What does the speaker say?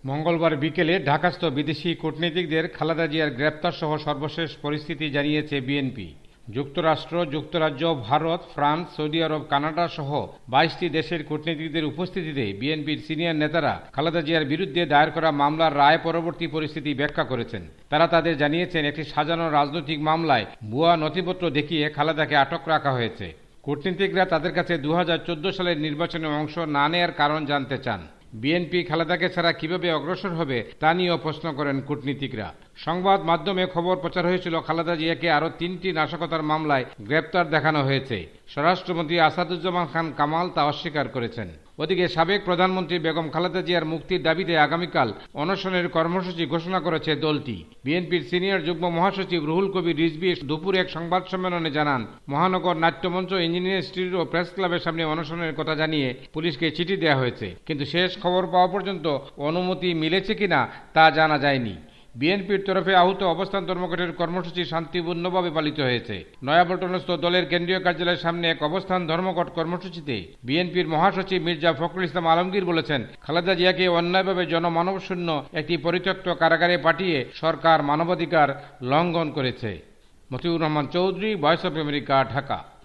মঙ্গলবার বিকেলে ঢাকাস্থ বিদেশি কূটনীতিকদের খালেদা জিয়ার গ্রেপ্তার সহ সর্বশেষ পরিস্থিতি জানিয়েছে বিএনপি। যুক্তরাষ্ট্র, যুক্তরাজ্য, Bharat, France, Saudi Arab, Canada সহ ২২টি দেশের কূটনীতিকদের উপস্থিতিতে বিএনপির সিনিয়র নেতারা খালেদা জিয়ার বিরুদ্ধে দায়ের করা মামলার রায় পরবর্তী পরিস্থিতি ব্যাখ্যা করেছেন। তারা তাদের জানিয়েছেন, একটি সাজানো রাজনৈতিক মামলায় ভুয়া নথিপত্র দেখিয়ে খালেদাকে আটক রাখা হয়েছে। কূটনীতিকরা তাদের কাছে ২০১৪ সালের নির্বাচনে অংশ না নেয়ার কারণ জানতে চান। বিএনপি খালেদাকে ছাড়া কিভাবে অগ্রসর হবে তা নিয়েও প্রশ্ন করেন কূটনীতিকরা। সংবাদ মাধ্যমে খবর প্রচার হয়েছিল খালেদা জিয়াকে আরও ৩টি নাশকতার মামলায় গ্রেপ্তার দেখানো হয়েছে। স্বরাষ্ট্রমন্ত্রী আসাদুজ্জামান খান কামাল তা অস্বীকার করেছেন। ওদিকে সাবেক প্রধানমন্ত্রী বেগম খালেদা জিয়ার মুক্তির দাবিতে আগামীকাল অনশনের কর্মসূচি ঘোষণা করেছে দলটি। বিএনপির সিনিয়র যুগ্ম মহাসচিব রুহুল কবির রিজভী দুপুরে এক সংবাদ সম্মেলনে জানান, মহানগর নাট্যমঞ্চ, ইঞ্জিনিয়ার স্ট্রিট ও প্রেস ক্লাবের সামনে অনশনের কথা জানিয়ে পুলিশকে চিঠি দেওয়া হয়েছে, কিন্তু শেষ খবর পাওয়া পর্যন্ত অনুমতি মিলেছে কিনা তা জানা যায়নি। বিএনপির তরফে আহত অবস্থান ধর্মঘটের কর্মসূচি শান্তিপূর্ণভাবে পালিত হয়েছে। নয়াপল্টনস্থ দলের কেন্দ্রীয় কার্যালয়ের সামনে এক অবস্থান ধর্মঘট কর্মসূচিতে বিএনপির মহাসচিব মির্জা ফখরুল ইসলাম আলমগীর বলেছেন, খালেদা জিয়াকে অন্যায়ভাবে জনমানবশূন্য একটি পরিত্যক্ত কারাগারে পাঠিয়ে সরকার মানবাধিকার লঙ্ঘন করেছে। Motiur Rahman Chowdhury, Voice of America, Dhaka.